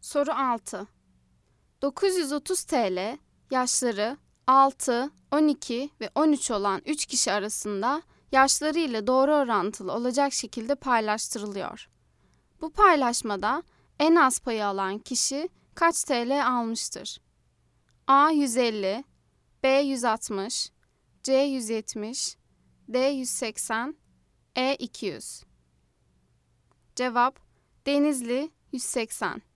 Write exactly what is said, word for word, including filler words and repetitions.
Soru altı. dokuz yüz otuz TL yaşları altı, on iki ve on üç olan üç kişi arasında yaşları ile doğru orantılı olacak şekilde paylaştırılıyor. Bu paylaşmada en az payı alan kişi kaç T L almıştır? A yüz elli, B yüz altmış, C yüz yetmiş, D yüz seksen, E iki yüz. Cevap Denizli yüz seksen.